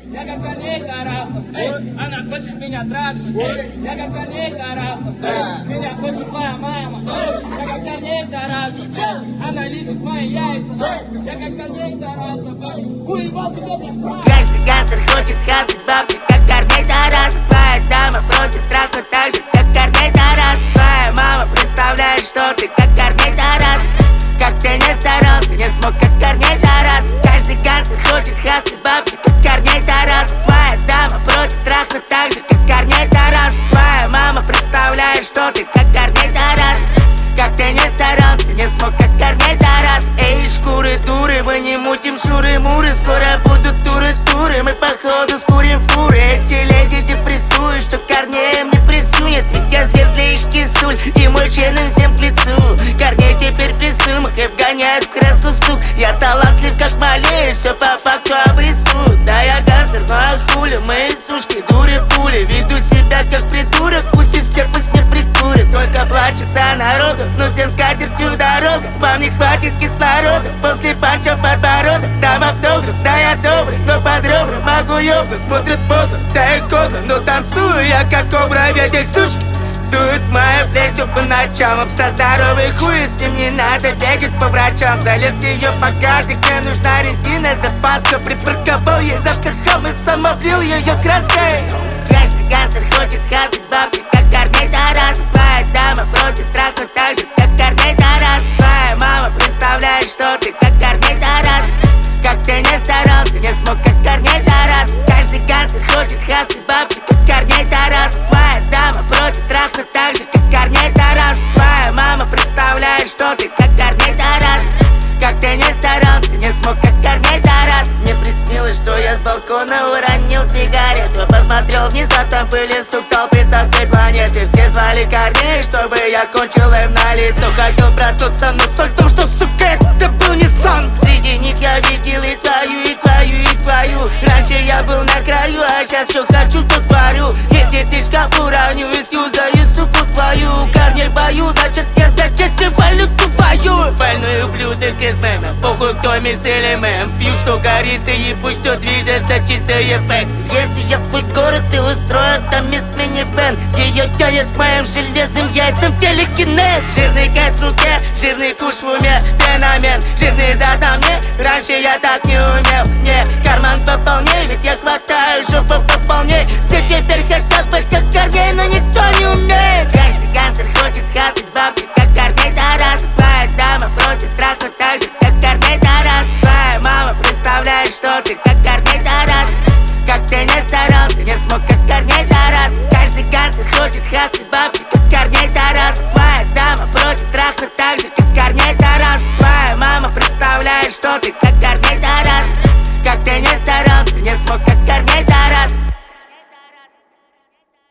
Я как Корней Тарасов, она хочет меня трахнуть. Я как Корней Тарасов, меня хочет твоя мама. Я как Корней Тарасов, она лижет мои яйца. Я как Корней Тарасов, уебал тебя без права. Каждый гангстер хочет хасать бабки, как Корней Тарасов. Твоя дама просит трахнуть так же, как Корней Тарасов. Твоя мама представляет, что ты как Корней Тарасов. Как ты не старался, не смог, как Корней Тарасов. Каждый гангстер хочет хасать бабки, как Корней Тарасов. Твоя дама просит трахнуть так же, как Корней Тарасов. Твоя мама представляет, что ты как Корней Тарасов. Как ты не старался, не смог, как Корней Тарасов. Эй, шкуры дуры, мы не мутим шуры-муры. Скоро будут туры-туры, мы походу скурим фуры. Эти леди депрессуют, что Корнеем не присунет. Ведь я зверь для их кисуль, и мужчинам всем к лицу. Корней теперь при сумах и вгоняют в краску сук. Я талантлив, как малеешь, все по факту обрисуют. Да я гангстер, ну а хули, мои сушки, дури-пули. Веду себя как придурок, пусть и все пусть не прикурят. Только плачется народу, но всем скатертью дорога. Вам не хватит кислорода, после панча в подбородок. Дам автограф, да я добрый, но под ребра могу ёбнуть. Смотрят подло, вся их кодло, но танцую я как кобра, ведь их сучки дует моя флейту по ночам. Обса здоровый хуй, с ним не надо бегать по врачам. Залез ее багажник, мне нужна резина, запаска. Припарковал ей запхахал и сам облил ее краской. Каждый гангстер хочет хасать бабки, как Корней Тарасов. Твоя дама просит трахнуть так же, как Корней Тарасов. Твоя мама представляет, что ты как Корней Тарасов. Как ты не старался, не смог, как Корней Тарасов. Каждый гангстер хочет хасать бабки, как Корней Тарасов. Твоя дама просит трахнуть так же, как Корней Тарасов. Твоя мама представляет, что ты как Корней Тарасов. Как ты не старался, не смог, как Корней Тарасов. Мне приснилось, что я с балкона уронил сигарету. Посмотрел вниз, а там были сук толпы со всей планеты. Все звали Корней, чтобы я кончил им на лицо. Хотел проснуться, но соль в том, что, сука, это был не сон. Среди них я видел и твою, и твою, и твою. Раньше я был на краю, а сейчас что хочу, то творю. Если ты шкаф уроню и сюзаю, суку твою. Корней в бою, значит я за честь и валюту вою. Больной ублюдок из мема, похуй кто мисс или мем. Пью, что горит и ебу, что движется чистые фекс. Еду я в твой город и устрою там мисс минивэн. Ее тянет к моим железным яйцам телекинез. Жирный кайф в руке, жирный куш в уме. Феномен, жирный зад на мне. Раньше я так не умел. Мне карман пополней, ведь я хватаю жопу пополней. Все теперь хотят быть как Корней, но никто не умеет. Каждый гангстер хочет хасать бабки, как Корней Тарасов. Твоя дама просит трахнуть так же, как Корней Тарасов. Твоя мама представляет, что ты как Корней Тарасов. Как ты не старался, не смог, как Корней Тарасов. Каждый гангстер хочет хасать бабки,